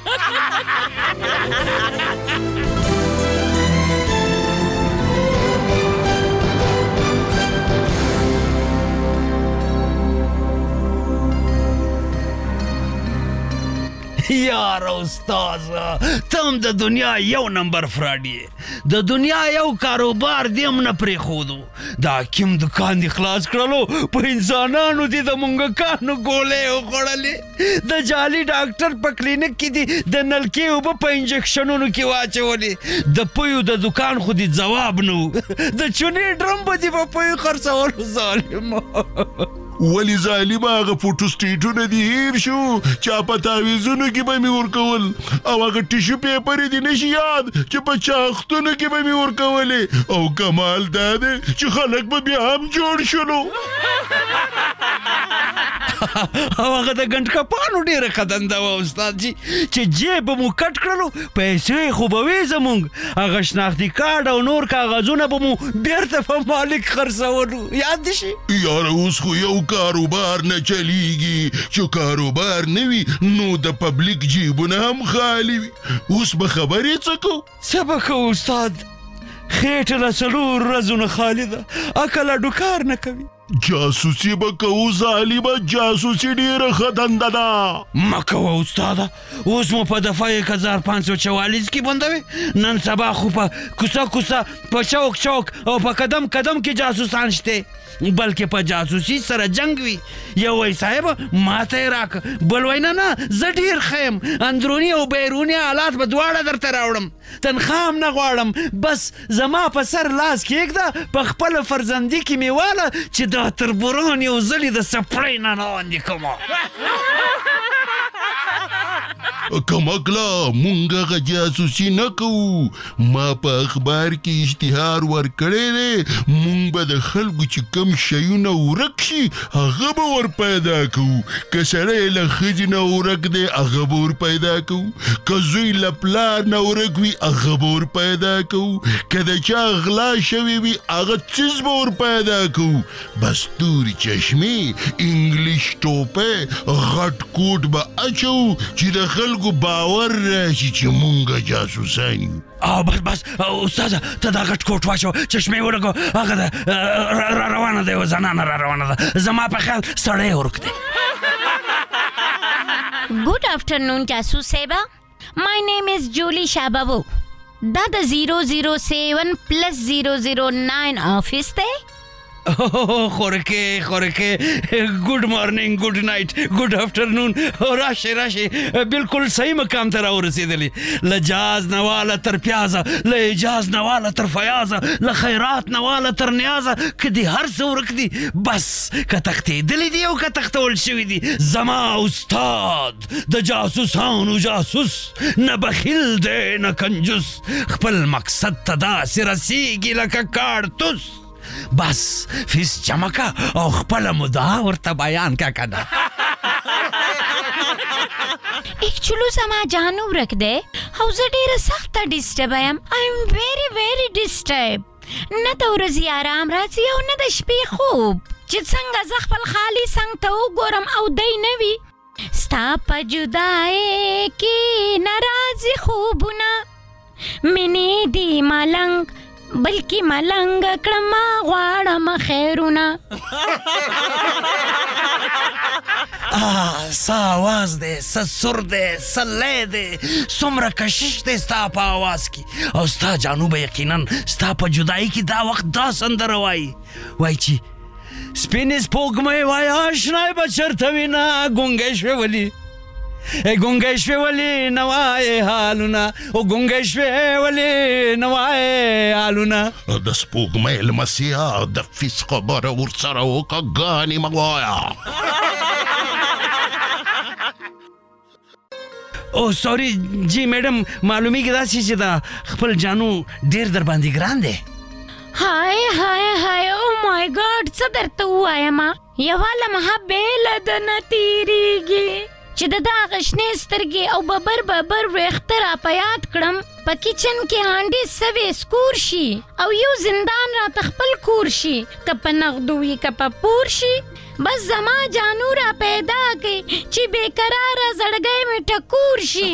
یار استاد تم د دنیا یو نمبر فراډ یې، د دنیا یو کاروبار دې هم نه پرېښودو، د حکیم دکان دې خلاص کړلو، په انسانانو دې د مونږکانو ګولۍ وخوړلې، د جعلي ډاکټر په کلینیک کې دې د نلکې اوبه په انجکشنونو کې واچولې، د پویو د دکان خو دې ځواب نه و، د چونې ډرم به دې په پویو خرڅولو ظالمه.
ولې ظالمه هغه فوټو سټیټونه دې هیر شو چې په تعویزونو کې به مې ورکول او هغه ټیشو پیپر دې نشي یاد چې په چاختونو کې به مې ورکولې او کمال دا دی چې خلک به بیا هم جوړ شولو
او هغه د ګنډکپانو ډېره ښه دنده وه استاد جي چې جیب به مو کټ کړلو پیسې خو به وې زمونږ هغه شناختي کارډ او نور کاغذونه به مو بېرته په مالک خرڅولو یاد دې شي
یاره اوس خو یو کاروبار نه چلیږي چې کاروبار نه وي نو د پبلک جیبونه هم خالي وي اوس به خبرې څه کوو
څه به کوو استاد خېټه له څلور ورځو نه خالي ده عقل اډوکار نه کوي
جاسوسي به کوو ظالمه جاسوسي ډېره ښه دنده ده
مه کوه استاده اوس مو په دفعه یک هزار پنځ سو چوالیس کې بندوې نن سبا خو په کوڅه کوڅه په چوک چوک او په قدم قدم کې جاسوسان شته بلکې په جاسوسي سره جنگ وي یو وای صاحب ماته یې راکړه بل وای نه نه زه ډېر ښه یم اندروني او بیروني حالات به دواړه درته راوړم تنخوا هم نه غواړم بس زما په سر لاس کېږده په خپله فرزندي کې مې واله چې دا تربوران یو ځلې د سپړۍ نه لاندې کړمه
کمکله مونږ هغه جاسوسي نه کوو ما په اخبار کې اشتهار ورکړی دی مونږ به د خلکو چې کم شیونه ورک شي هغه به ور پیدا کوو که سړی له ښځې نه ورک دی هغه به ور پیدا کوو که زوی له پلار نه ورک وي هغه به ور پیدا کوو که د چا غلا شوی وي هغه څیز به ور پیدا کوو بس تورې چشمې انګلیش ټوپۍ غټ کوټ به اچوو چې د خلکو باور راشي چې مونږ جاسوسان یو
او بس بس استاده ته دا غټ کوټ واچو چشمې ولګو هغه ده را روانه ده یوه زنانه را روانه ده زما په خیال سړی ورک دی
Good afternoon, Jasu Seba. My name is Julie Shababu. دا د zero zero seven plus zero zero nine office دی
خورکه خورکه ګډ مارنینګ ګډ نایټ ګډ افټرنون راشه راشه بالکل صحیح مقام ته راورسېدلې له جاز نواله تر پیازه له اجاز نواله تر فیازه له خیرات نواله تر نیازه که دې هر څه ورک دي بس که تښتېدلي دي او که تښتول شوي دي زما استاد د جاسوسانو جاسوس نه بخیل دی نه کنجوس خپل مقصد ته داسې رسېږي لکه کارتوس بس فیس جمع او خپل مدعا ورته بیان کا کنه
اکچولو زما جانو ورک دی او زه ډېره سخته ډسټرب یم آی ایم ویری ویری ډسټرب نه د ورځې آرام راځي او نه د شپې خوب چې څنګه زه خپل خالي څنګ ته وګورم او دی نه وي ستا په جدایۍ کې نه راځي خوبونه مینې دي ملنګ بلکې ملنګ کړم غواړم خیرونه
څه اواز دی څه سر دی څه لی دی څومره کشش دی ستا په اواز کې او ستا جانو به یقینا ستا په جدایي کې دا وخت دا سندره وایي وایي چې سپینې سپوږمۍ وایه اشنای به چېرته وینه ګونګی شوې ولي ګونګی شوې ولې نه وایې حالونه او ګونګی شوې ولې نه وایې حالونه
د سپوږمۍ لمسیا د فیس خبره ورسره وکړه ګانې مه وایه
او سوري جی میډم معلومیږي داسې چې دا خپل جانو ډېر در باندې ګران دی
هاي هاي هاي او مای ګاډ څه درته ووایم یوه لمحه بېله د نه تېرېږي چې د دا هغه شنې سترګې او ببر ببر ویښته را په یاد کړم په کچن کې هانډې سوې سکور شي او یو زندان راته خپل کور شي که په نغدو وي که په پور شي بس زما جانو را پیدا کړي چې بېقراره زړګی مې ټکور شي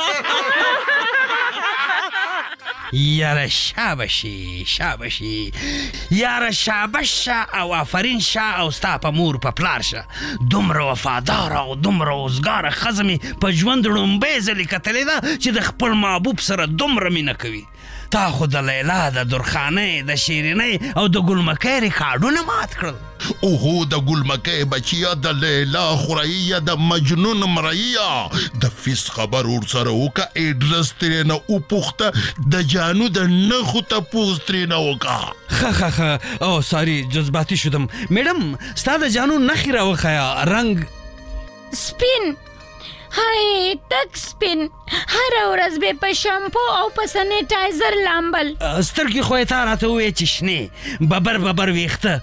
یاره شابشي شابشي یاره شابش شه او آفرین شه او ستا په مور په پلار شه دومره وفاداره او دومره اوزګاره ښځه مې په ژوند ړومبۍ ځلې کتلې ده چې د خپل محبوب سره دومره مینه کوي تا خو د لیلا د درخانۍ د شیرینۍ او د ګلمکۍ ریکارډونه مات کړل
اوهو د ګلمکۍ بچیه د لیلا خوراییه د مجنون مراییه د فیس خبر ورسره وکړه ایډرس ترې نه وپوښته د جانو د نښو تپوس ترې نه وکړه
ښه ښه ښه او ساري جذباتي شدم. میډم ستا د جانو نښې راوښیه. رنګ
سپین، هاي تک سپین، هره ورځ به په شامپو او په سینیټایزر لامبل.
سترګې خو یې تا راته وویې چې شنې ببر ببر ویښته.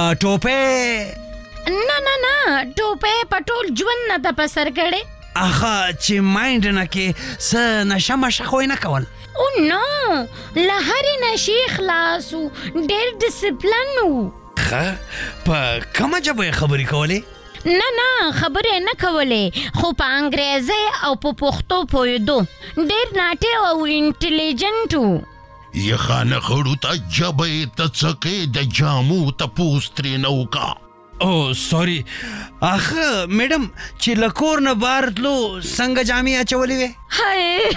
ټوپۍ؟
نه نه نه، ټوپۍ په ټول ژوند نه ده په سر کړې.
اخه چې مایند نه کې څه نشه مشه خو یې نه کول؟
او نو، له هرې نشې خلاص و، ډېر ډسپلن و.
ښه، په کومه ژبه یې خبرې کولې؟
نه نه، خبرې نه کولې، خو په انګریزۍ او په پښتو پوهېدو. ډېر ناټې او انټلیجنټ و.
یخانه خړو ته ژبه یې ته څکې د جامو تپوس ترې نه وکړه.
او سوري. اخه میډم چې له کور نه بهر تلو څنګه جامې اچولې وې؟
هاي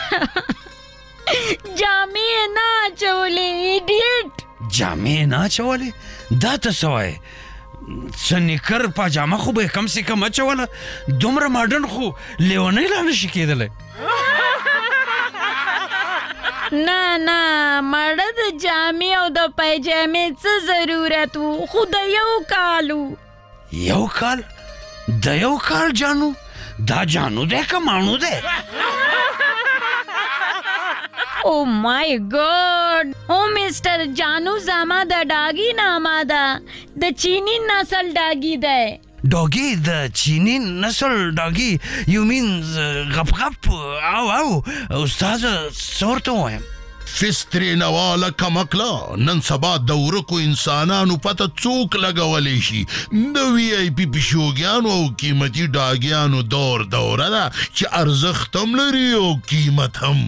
جامې یې نه اچولې ایډیټ.
جامې نه اچولې؟ دا ته څه وایې؟ څه نیکر پاجامه خو به یې کم سے کم اچوله. دومره ماډرن خو لیونۍ لا نشي کېدلی.
نه نه، مړه د جامې او د پیجامې څه ضرورت و، خو د یو کال و.
یو کال؟ د یو کال جانو؟ دا جانو دی که مانو دی؟
او مای ګاډ، او مسټر جانو زما د ډاګي نامه ده، د چینی نسل ډاګي دی.
ډاګي د چینی نسل ډاګي؟ یو مینز غپ غپ او او استاده څه ورته ووایم؟
فسترې نواله کمکله نن سبا د ورکو انسانانو پته څوک لګولی شي. د وی آی پي پیشوګیانو او قیمتي ډاګیانو دور دوره ده چې ارزښت هم لري او قیمت هم.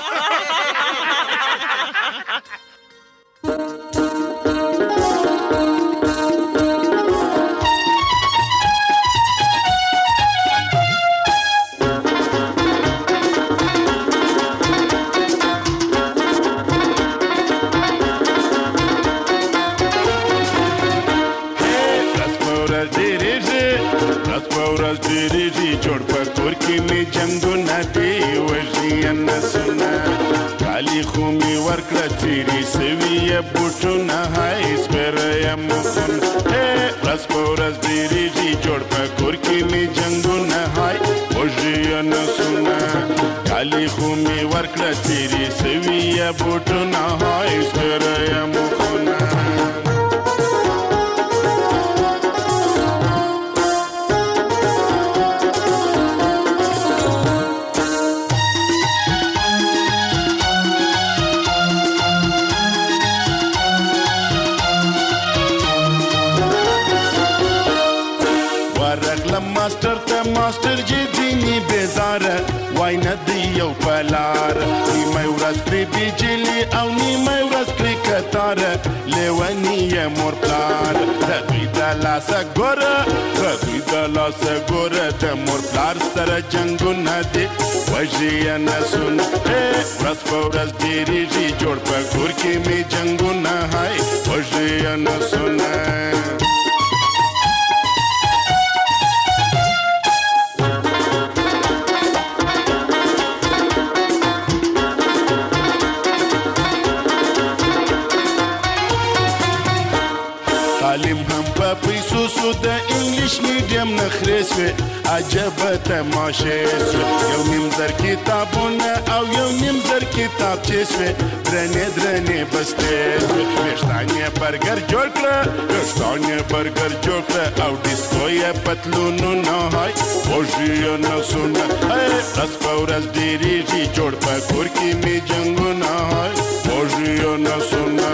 جوړ په کور کې می جنګونه دی وژني نسونه کالی خو می ورکړه تیری سوي بوټونه هاي سپریم مخن راس په ورځ ډېرېږي جوړ په کور کې می جنګونه هاي وژني نسونه کالی خو می ورکړه تیری سوي بوټونه هاي سپریم مخن. ماستر ته ماستر جی دینی بیزاره وای نه دی یو پلار نیمه ورځ پرې بیجلي او نیمه ورځ پرې کتاره لیونی یې مور پلار د دوی د لاسه ګوره د دوی د لاسه ګوره د مور پلار سره جنګونه دي وژي یې نسونه ورځ په ورځ ډېرېږي جوړ په کور کې مې جنګونه هاي وژي یې نسونه. تعلیم هم په پیسو سو د انګلیش میډیم نخرې سوې عجبه تماشې سوې یو نیم زر کتابونه او یو نیم زر کتابچې سوې درنې درنې بستې سوې ویښتان یې برګر جوړ کړه ویښتان یې برګر جوړ کړه او ډیسکو یې پتلونونه هاي وژي یې نسونه ورځ په ورځ ډېرېږي جوړ په کور کې مې جنګونه هاي وژي یې نسونه.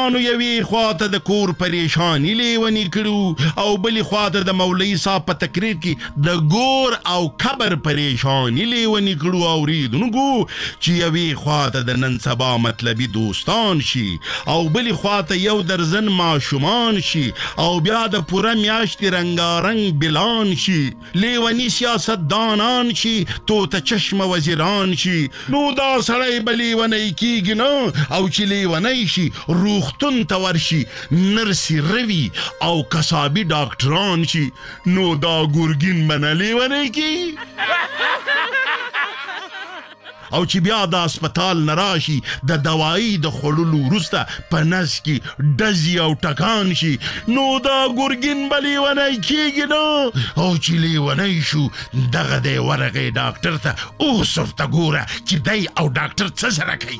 مشرانو یوې خواته د کور پریشانی لیونی کړو او بلې خواته د مولوي صاحب په تقریر کې د ګور او قبر پریشانی لیونی کړو. اوریدونکو چې یوې خواته د نن سبا مطلبي دوستان شي او بلې خواته یو درزن ماشومان شي او بیا د پوره میاشتې رنګارنګ بلان شي، لیونی سیاستدانان شي، توته چشمه وزیران شي، نو دا سړی به لیونی کیږي نه. او چې لیونی شي روغتون ته ورشي، نرسي روي او کسابي ډاکټران شي، نو دا ګورګین به نه لیونی کیږي. او چې بیا د هسپتال نه راشي د دوایي د خوړلو وروسته په نس کې ډزي او ټکان شي، نو دا ګورګین به لیونی کیږي نه. او چې لیونی شو دغه دی ورغی ډاکټر ته، اوس ورته ګوره چې دی او ډاکټر څه سره کوي.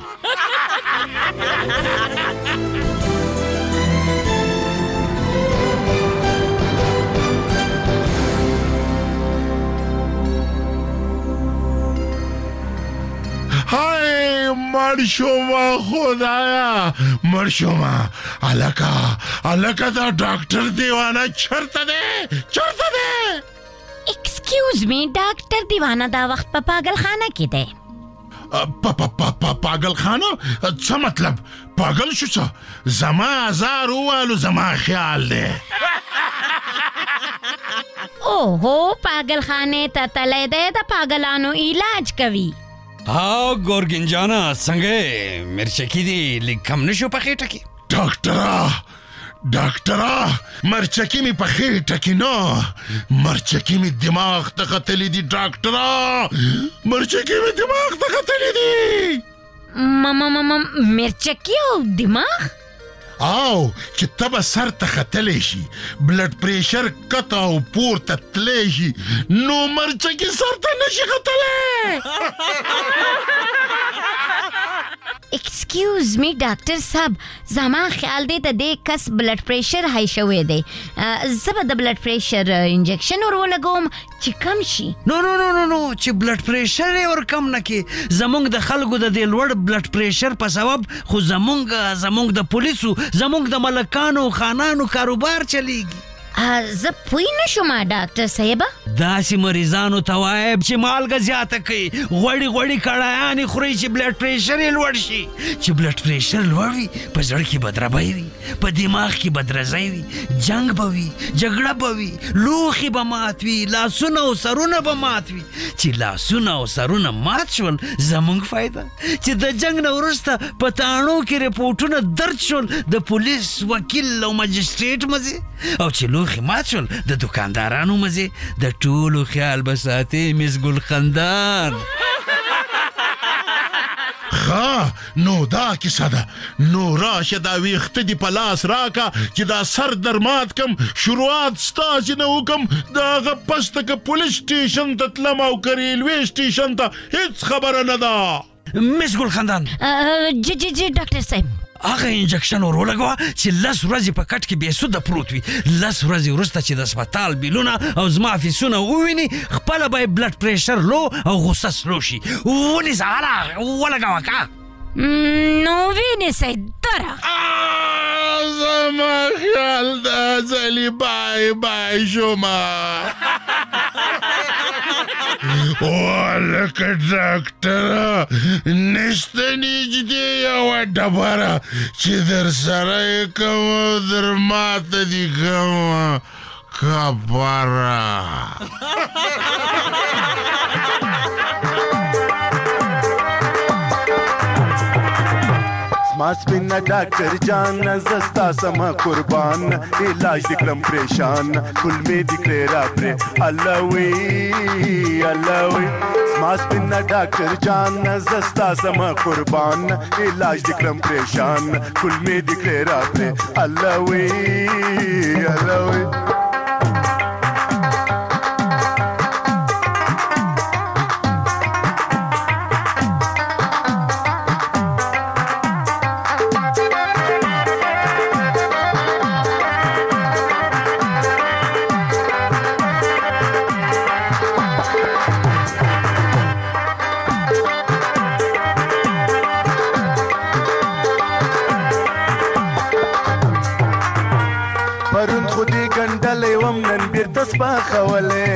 های مر شما خدایا، مر شما. الکا الکا دا ډاکټر دیوانه چرته دی چرته دی؟
ایکسکیوز می، ډاکټر دیوانه دا وخت په پاگل خانه کې دی.
پا پا پا پا پاگل خانه څه مطلب؟ پاگل شو څه؟ زما هزار ووالو زما خیال دی.
اوهو پاگل خانه ته تلی دی، د پاگلانو علاج کوي.
ها ګورګین جانا څنګه مرچکی دی لږ کم نشو په خېټه کې؟
ډاکټره ډاکټره مرچکی می په خېټه کې نه، مرچکی می دماغ ته ختلی دی. ډاکټره مرچکی می دماغ ته ختلی دی.
مرچکی او دماغ؟
او چې تبه سر ته ختلی شي، بلډ پریشر کته او پورته تلی شي، نو مرچکی سر ته نشي ختلی.
ایکسکیوز می ډاکټر صاحب، زما خیال دی د دې کس بلډ پریشر های شوی دی. زه به د بلډ پریشر انجکشن ور ولګوم چې کم شي.
نو نو نو نو نو چې بلډ پریشر یې ور کم نه کې. زمونږ د خلکو د دې لوړ بلډ پریشر په سبب خو زمونږ زمونږ د پولیسو زمونږ د ملکانو خانانو کاروبار چلیږي.
زه پوی نشم ډاکټر صاحب.
داسې مریضانو ته وایم چې مالګه زیاته کوي، غوړي غوړي کړایانې خوري چې بلډ پریشر یې لوړ شي. چې بلډ پریشر لوړ وي په زړه کې بدربی وي، په دماغ کې بدرزی وي، جنگ به وي، جګړه به وي، لوښي به مات وي، لاسونه او سرونه به مات وي. چې لاسونه او سرونه مات شول زمونږ فایده، چې د جنگ نه وروسته په تاڼو کې رپورټونه درد شول د پولیس وکیل او مجسټریټ مزې، او چې لوښي مات شول د دکاندارانو مزې. د ټولو خیال به ساتي مس ګل خندان.
ښه نو دا کیسه ده، نو راشه دا ویښته دې په لاس راکه چې دا سر در مات کم، شروعات ستاسې نه وکم، د هغه پسته که پولیس سټیشن ته تلم او که ریلوې سټیشن ته، هېڅ خبره نه ده.
مس ګل خندان
جی جی جی ډاکټر صاحب،
هغه انجکشن ور ولګوه چې لس ورځې په کټ کې بې سوده پروت وي. لس ورځې وروسته چې د هسپتال بیلونه او زما فیسونه وویني، خپله به یې بلډ پریشر لو او غصه سلو شي. ونیسه هله ولګوه که
نو وینیسئ دره.
زما خیال ده زلی بای بای شما. ولکه ډاکټره نشته نږدې یوه ډبره چې در سره یې کومه در ماته دي کومه کبره.
ما سپینا ډاکټر جان زستا سما قربان علاج دکلم پریشان کل می دکړه را پر الله وی الله وی ما سپینا ډاکټر جان زستا سما قربان علاج دکلم پریشان کل می دکړه را پر الله وی الله وی. خودي ګنډلې وم نن بیرته سپاخولې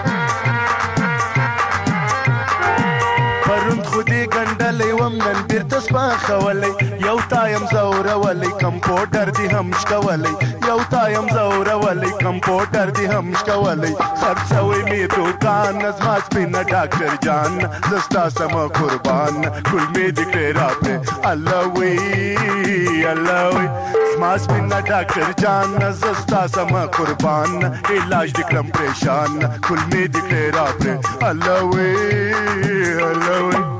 پرون خودي ګنډلې وم نن بیرته سپاخولې یو تایم زورولې کمپوټر دې هم شکولې یو تایم زورولې کمپوټر دې هم شکولې خرڅوي مې دوکان زما سپینه ډاکټر جان زستا سم قربان ګل مې دې کړې راپې الله وی الله وی زما سپینه ډاکټر جان زستا سم قربان علاج دې کړم پریشان ګل مې دې کړې راپې الله وی الله وی